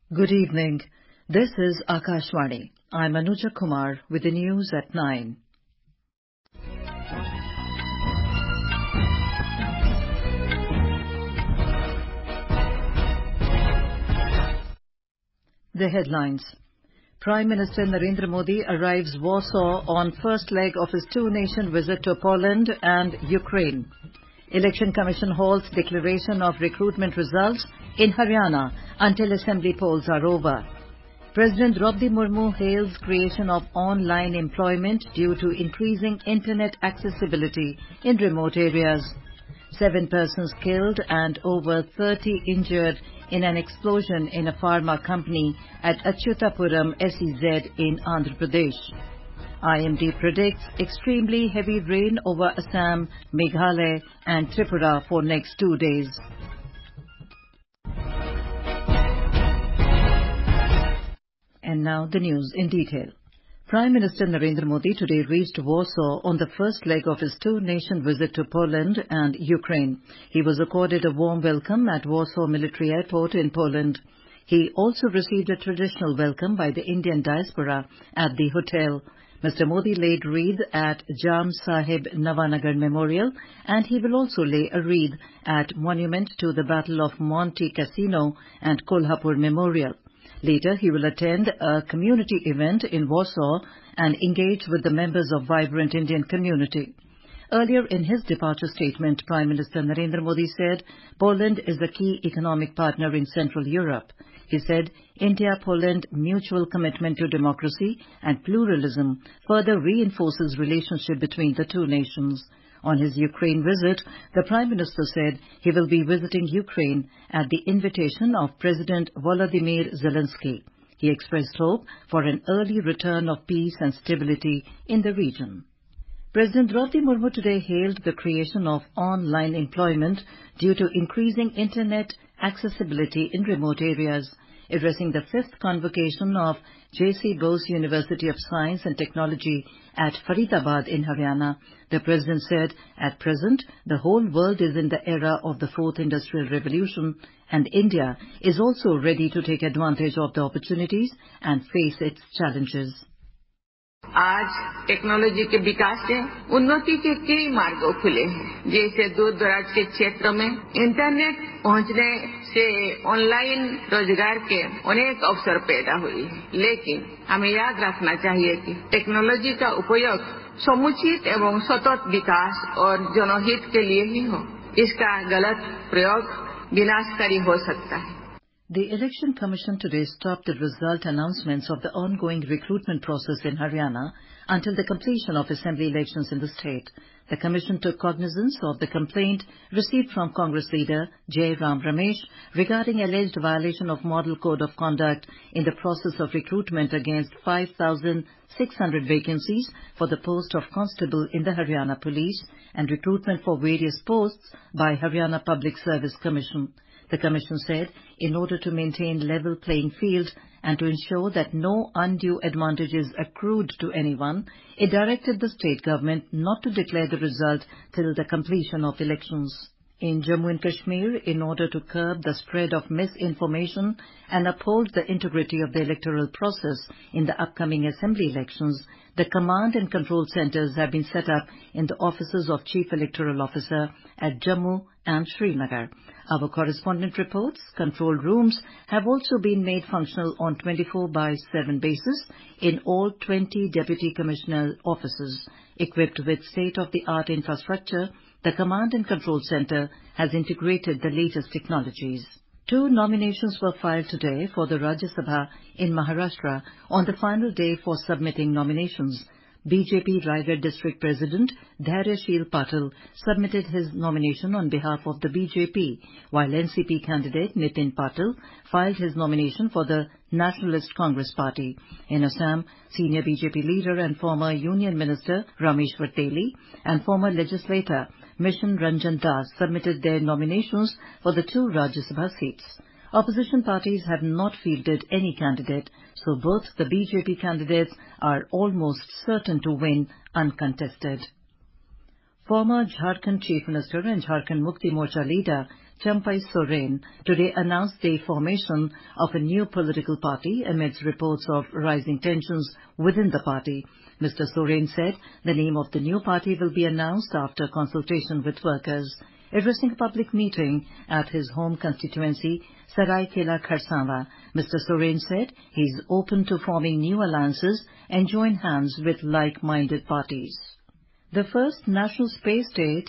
Good evening. This is Akashvani. I'm Anuja Kumar with the news at 9. The headlines. Prime Minister Narendra Modi arrives Warsaw on first leg of his two-nation visit to Poland and Ukraine. Election Commission halts declaration of recruitment results in Haryana until assembly polls are over. President Draupadi Murmu hails creation of online employment due to increasing internet accessibility in remote areas. 7 persons killed and over 30 injured in an explosion in a pharma company at Achyutapuram SEZ in Andhra Pradesh. IMD predicts extremely heavy rain over Assam, Meghalaya and Tripura for next 2 days. And now the news in detail. Prime Minister Narendra Modi today reached Warsaw on the first leg of his two-nation visit to Poland and Ukraine. He was accorded a warm welcome at Warsaw Military Airport in Poland. He also received a traditional welcome by the Indian diaspora at the hotel. Mr. Modi laid wreath at Jam Sahib Nawanagar Memorial, and he will also lay a wreath at Monument to the Battle of Monte Cassino and Kolhapur Memorial. Later, he will attend a community event in Warsaw and engage with the members of vibrant Indian community. Earlier in his departure statement, Prime Minister Narendra Modi said Poland is a key economic partner in Central Europe. He said India-Poland mutual commitment to democracy and pluralism further reinforces relationship between the two nations. On his Ukraine visit, the Prime Minister said he will be visiting Ukraine at the invitation of President Volodymyr Zelensky. He expressed hope for an early return of peace and stability in the region. President Draupadi Murmu today hailed the creation of online employment due to increasing internet accessibility in remote areas. Addressing the 5th convocation of J.C. Bose University of Science and Technology at Faridabad in Haryana, the President said, at present, the whole world is in the era of the 4th Industrial Revolution, and India is also ready to take advantage of the opportunities and face its challenges. आज technology के विकास से उन्नति के कई मार्ग खुले हैं, जैसे दूर दराज के क्षेत्रों में इंटरनेट पहुंचने से ऑनलाइन रोजगार के अनेक अवसर पैदा हुए हैं। लेकिन हमें याद रखना चाहिए कि टेक्नोलॉजी का उपयोग समुचित एवं सतत विकास और जनहित के लिए ही हो। इसका गलत प्रयोग विनाशकारी हो सकता है। The Election Commission today stopped the result announcements of the ongoing recruitment process in Haryana until the completion of assembly elections in the state. The Commission took cognizance of the complaint received from Congress leader Jai Ram Ramesh regarding alleged violation of Model Code of Conduct in the process of recruitment against 5,600 vacancies for the post of constable in the Haryana Police and recruitment for various posts by Haryana Public Service Commission. The Commission said, in order to maintain level playing field and to ensure that no undue advantage is accrued to anyone, it directed the state government not to declare the result till the completion of elections. In Jammu and Kashmir, in order to curb the spread of misinformation and uphold the integrity of the electoral process in the upcoming assembly elections, the command and control centres have been set up in the offices of Chief Electoral Officer at Jammu and Srinagar. Our correspondent reports control rooms have also been made functional on 24/7 basis in all 20 Deputy Commissioner offices. Equipped with state-of-the-art infrastructure, the Command and Control Centre has integrated the latest technologies. 2 nominations were filed today for the Rajya Sabha in Maharashtra on the final day for submitting nominations. BJP Raigad District President Dhairyashil Patil submitted his nomination on behalf of the BJP, while NCP candidate Nitin Patil filed his nomination for the Nationalist Congress Party. In Assam, senior BJP leader and former Union Minister Rameshwar Teli and former legislator Mission Ranjan Das submitted their nominations for the 2 Rajya Sabha seats. Opposition parties have not fielded any candidate, so both the BJP candidates are almost certain to win uncontested. Former Jharkhand Chief Minister and Jharkhand Mukti Morcha leader Champai Soren, today announced the formation of a new political party amidst reports of rising tensions within the party. Mr. Soren said the name of the new party will be announced after consultation with workers. Addressing a public meeting at his home constituency, Saraikela Kharsawa, Mr. Soren said he is open to forming new alliances and join hands with like-minded parties. The first National Space Day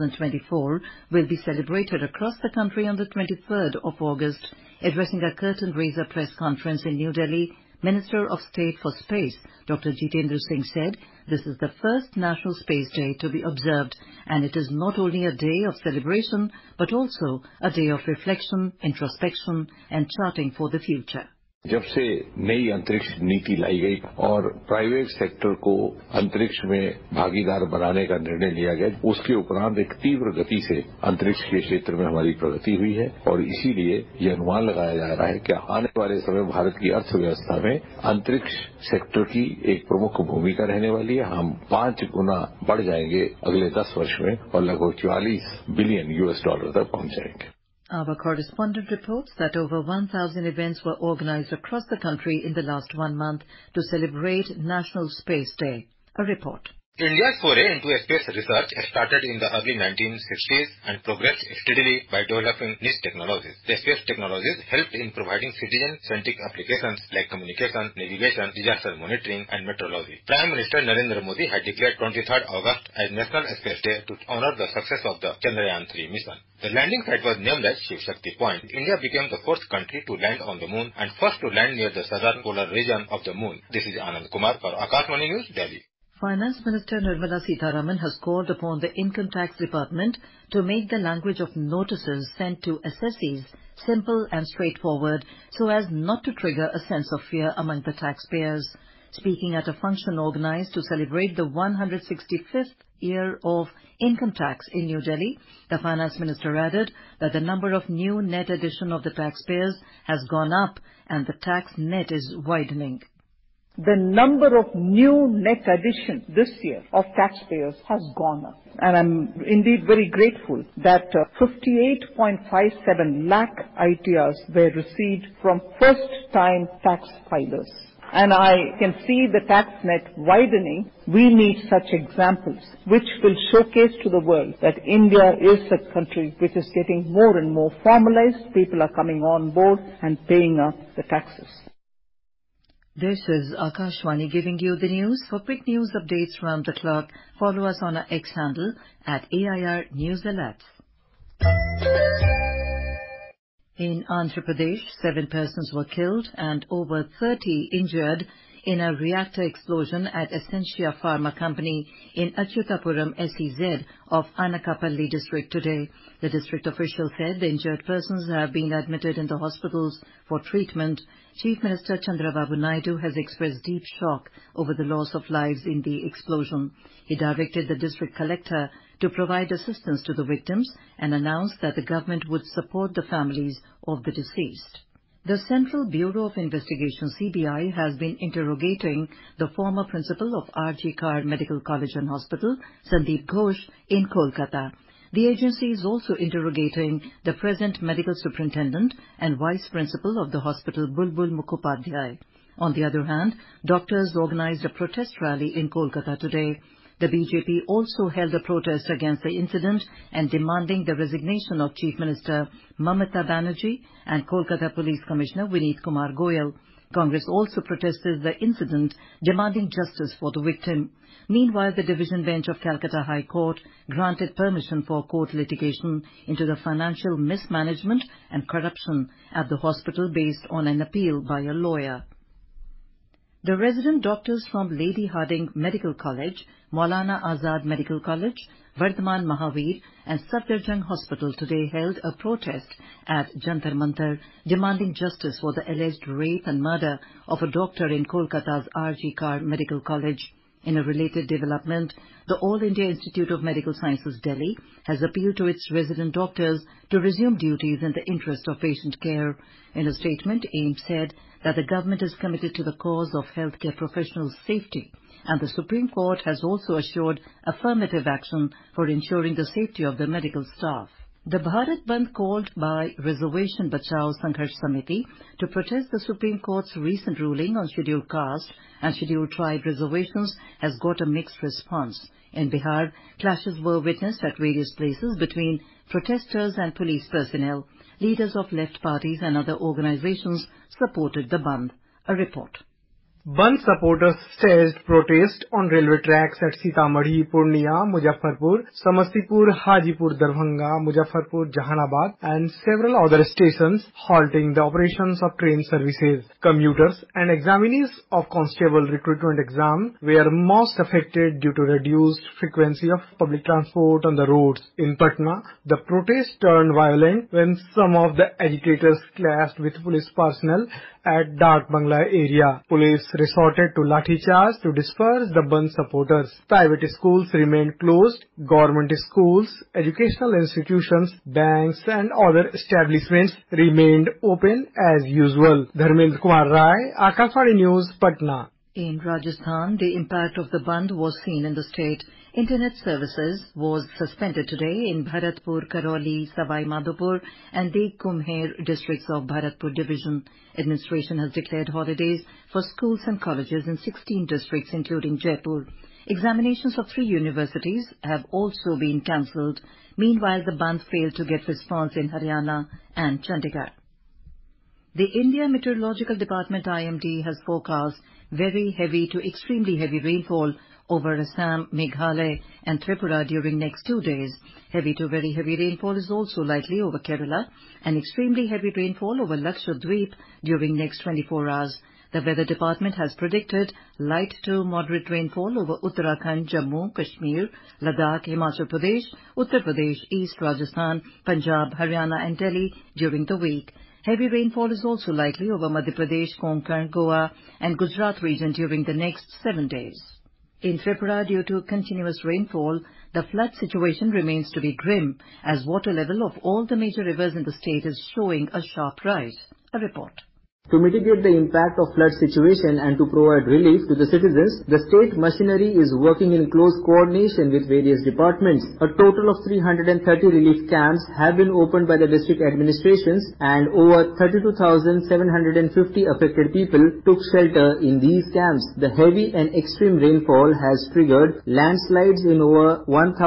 2024 will be celebrated across the country on the 23rd of August. Addressing a curtain-raiser press conference in New Delhi, Minister of State for Space, Dr. Jitendra Singh said this is the first National Space Day to be observed, and it is not only a day of celebration but also a day of reflection, introspection and charting for the future. जब से नई अंतरिक्ष नीति लाई गई और private sector को अंतरिक्ष में भागीदार बनाने का निर्णय लिया गया, उसके उपरांत एक तीव्र गति से अंतरिक्ष के क्षेत्र में हमारी प्रगति हुई है और इसीलिए ये अनुमान लगाया जा रहा है कि आने वाले समय भारत की अर्थव्यवस्था में अंतरिक्ष सेक्टर की एक प्रमुख भूमिका रहने वाली है। हम 5 गुना बढ़ जाएंगे अगले 10 वर्ष में और लगभग $44 बिलियन तक पहुंच जाएंगे। Our correspondent reports that over 1,000 events were organized across the country in the last 1 month to celebrate National Space Day. A report. India's foray into space research started in the early 1960s and progressed steadily by developing niche technologies. The space technologies helped in providing citizen-centric applications like communication, navigation, disaster monitoring, and meteorology. Prime Minister Narendra Modi had declared 23rd August as National Space Day to honor the success of the Chandrayaan-3 mission. The landing site was named as Shiv Shakti Point. India became the fourth country to land on the moon and first to land near the southern polar region of the moon. This is Anand Kumar for Akashvani News, Delhi. Finance Minister Nirmala Sitharaman has called upon the Income Tax Department to make the language of notices sent to assessees simple and straightforward so as not to trigger a sense of fear among the taxpayers. Speaking at a function organized to celebrate the 165th year of income tax in New Delhi, the Finance Minister added that the number of new net addition of the taxpayers has gone up and the tax net is widening. The number of new net addition this year of taxpayers has gone up. And I'm indeed very grateful that 58.57 lakh ITRs were received from first-time tax filers. And I can see the tax net widening. We need such examples which will showcase to the world that India is a country which is getting more and more formalized. People are coming on board and paying up the taxes. This is Akashvani giving you the news. For quick news updates round the clock, follow us on our X handle at AIR News Alerts. In Andhra Pradesh, 7 persons were killed and over 30 injured in a reactor explosion at Essentia Pharma Company in Achyutapuram SEZ of Anakapalli district today. The district official said the injured persons have been admitted in the hospitals for treatment. Chief Minister Chandrababu Naidu has expressed deep shock over the loss of lives in the explosion. He directed the district collector to provide assistance to the victims and announced that the government would support the families of the deceased. The Central Bureau of Investigation, CBI, has been interrogating the former principal of R.G. Kar Medical College and Hospital, Sandeep Ghosh, in Kolkata. The agency is also interrogating the present medical superintendent and vice principal of the hospital, Bulbul Mukhopadhyay. On the other hand, doctors organized a protest rally in Kolkata today. The BJP also held a protest against the incident and demanding the resignation of Chief Minister Mamata Banerjee and Kolkata Police Commissioner Vineet Kumar Goyal. Congress also protested the incident, demanding justice for the victim. Meanwhile, the division bench of Calcutta High Court granted permission for court litigation into the financial mismanagement and corruption at the hospital based on an appeal by a lawyer. The resident doctors from Lady Hardinge Medical College, Maulana Azad Medical College, Vardhaman Mahavir and Safdarjung Hospital today held a protest at Jantar Mantar demanding justice for the alleged rape and murder of a doctor in Kolkata's R.G. Kar Medical College. In a related development, the All India Institute of Medical Sciences Delhi has appealed to its resident doctors to resume duties in the interest of patient care. In a statement, AIIMS said that the government is committed to the cause of healthcare professionals' safety, and the Supreme Court has also assured affirmative action for ensuring the safety of the medical staff. The Bharat Bandh called by Reservation Bachao Sangharsh Samiti to protest the Supreme Court's recent ruling on scheduled caste and scheduled tribe reservations has got a mixed response. In Bihar, clashes were witnessed at various places between protesters and police personnel. Leaders of left parties and other organizations supported the Bandh. A report. Bandh supporters staged protest on railway tracks at Sitamarhi, Purnia, Muzaffarpur, Samastipur, Hajipur, Darbhanga, Muzaffarpur, Jahanabad and several other stations, halting the operations of train services. Commuters and examinees of constable recruitment exam were most affected due to reduced frequency of public transport on the roads. In Patna, the protest turned violent when some of the agitators clashed with police personnel at Dak Bangla area. Police resorted to lathi charge to disperse the Bandh supporters. Private schools remained closed. Government schools, educational institutions, banks and other establishments remained open as usual. Dharmendra Kumar Rai, Akashvani News, Patna. In Rajasthan, the impact of the Bandh was seen in the state. Internet services was suspended today in Bharatpur, Karoli, Savai Madhopur and Deg Kumher districts of Bharatpur division. Administration has declared holidays for schools and colleges in 16 districts including Jaipur. Examinations of 3 universities have also been cancelled. Meanwhile, the Bandh failed to get response in Haryana and Chandigarh. The India Meteorological Department IMD has forecast very heavy to extremely heavy rainfall over Assam, Meghalaya and Tripura during next 2 days. Heavy to very heavy rainfall is also likely over Kerala and extremely heavy rainfall over Lakshadweep during next 24 hours. The Weather Department has predicted light to moderate rainfall over Uttarakhand, Jammu, Kashmir, Ladakh, Himachal Pradesh, Uttar Pradesh, East Rajasthan, Punjab, Haryana and Delhi during the week. Heavy rainfall is also likely over Madhya Pradesh, Konkan, Goa and Gujarat region during the next 7 days. In Tripura, due to continuous rainfall, the flood situation remains to be grim as water level of all the major rivers in the state is showing a sharp rise. A report. To mitigate the impact of flood situation and to provide relief to the citizens, the state machinery is working in close coordination with various departments. A total of 330 relief camps have been opened by the district administrations and over 32,750 affected people took shelter in these camps. The heavy and extreme rainfall has triggered landslides in over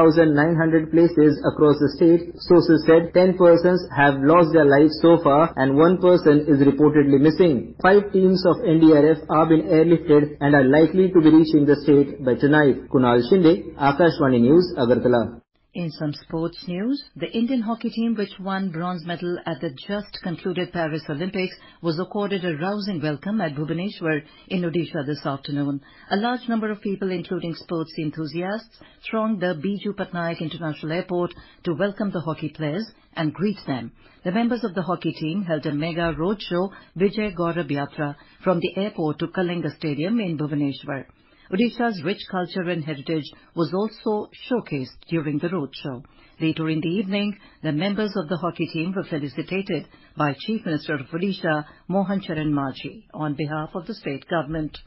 1,900 places across the state. Sources said 10 persons have lost their lives so far and 1 person is reportedly missing. 5 teams of NDRF are been airlifted and are likely to be reaching the state by tonight. Kunal Shinde, Akashvani News, Agartala. In some sports news, the Indian hockey team, which won bronze medal at the just concluded Paris Olympics, was accorded a rousing welcome at Bhubaneswar in Odisha this afternoon. A large number of people, including sports enthusiasts, thronged the Biju Patnaik International Airport to welcome the hockey players and greet them. The members of the hockey team held a mega roadshow, Vijay Gaurav Yatra, from the airport to Kalinga Stadium in Bhubaneswar. Odisha's rich culture and heritage was also showcased during the roadshow. Later in the evening, the members of the hockey team were felicitated by Chief Minister of Odisha, Mohan Charan Majhi, on behalf of the state government.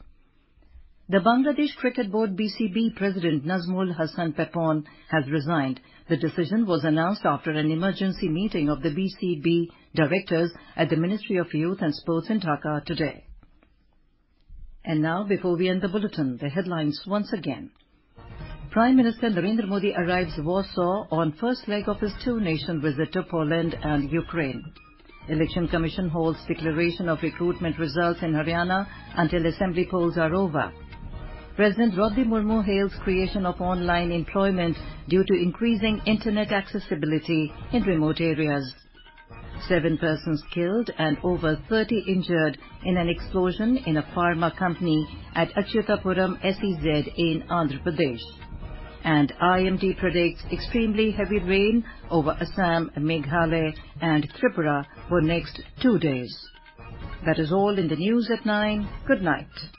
The Bangladesh Cricket Board BCB President Nazmul Hasan Pepon has resigned. The decision was announced after an emergency meeting of the BCB directors at the Ministry of Youth and Sports in Dhaka today. And now, before we end the bulletin, the headlines once again. Prime Minister Narendra Modi arrives Warsaw on first leg of his 2-nation visit to Poland and Ukraine. Election Commission holds declaration of recruitment results in Haryana until assembly polls are over. President Draupadi Murmu hails creation of online employment due to increasing internet accessibility in remote areas. 7 persons killed and over 30 injured in an explosion in a pharma company at Achyutapuram SEZ in Andhra Pradesh. And IMD predicts extremely heavy rain over Assam, Meghalaya and Tripura for next 2 days. That is all in the news at 9. Good night.